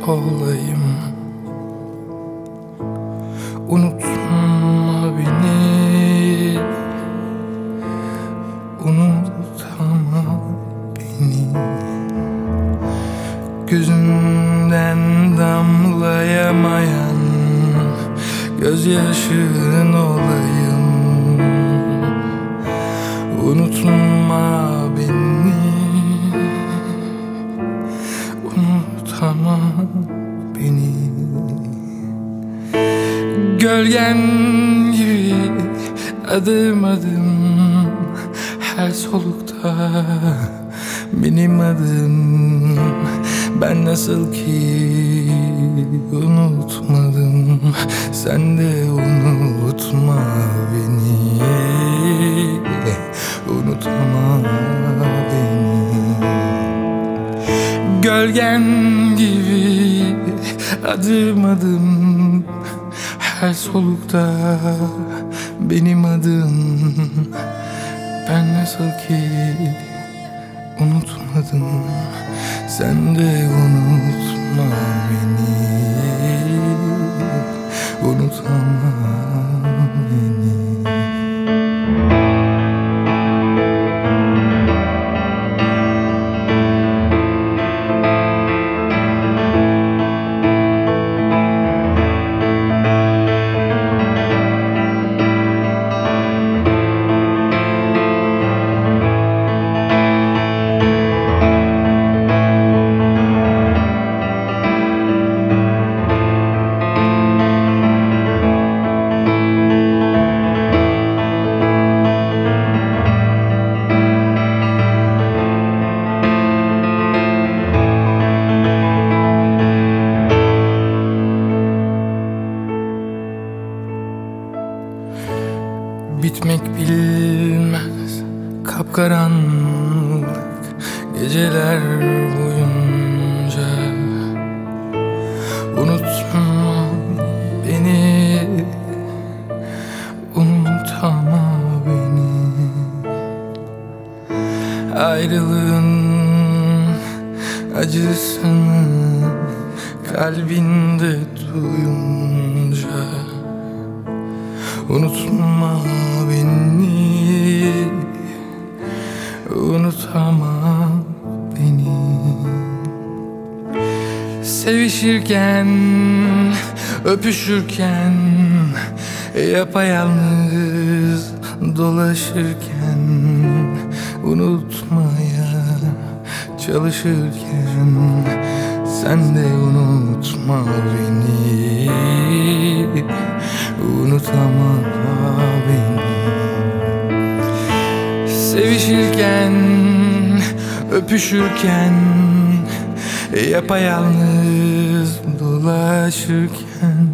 olayım. Unutma beni, unutma beni. Gözünden damlayamayan gözyaşın olayım. Unutma beni, unutma beni. Gölgen gibi adım adım her solukta benim adım. Ben nasıl ki unutmadım, sen de unutma beni, unutma beni. Gölgen gibi adım adım her solukta benim adım. Ben nasıl ki unutmadım, sen de unutma beni, unutma beni. Bitmek bilmez kapkaranlık geceler boyunca. Unutma beni, unutma beni. Ayrılığın acısını kalbinde duyunca. Unutma beni, unutma beni. Sevişirken, öpüşürken, yapayalnız dolaşırken, unutmaya çalışırken, sen de unutma beni, unutma beni. Sevişirken, öpüşürken, yapayalnız dolaşırken,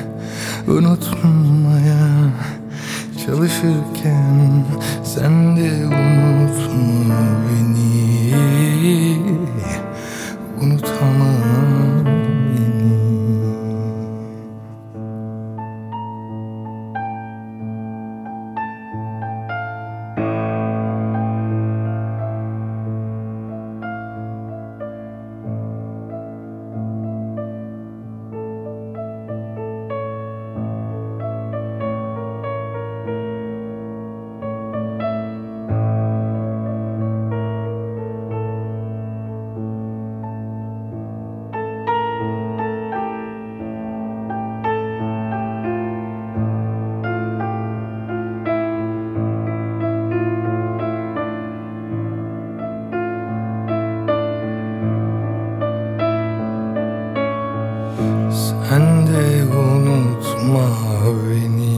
unutmaya çalışırken, sen de unutma beni, unutma beni. Sen de unutma beni.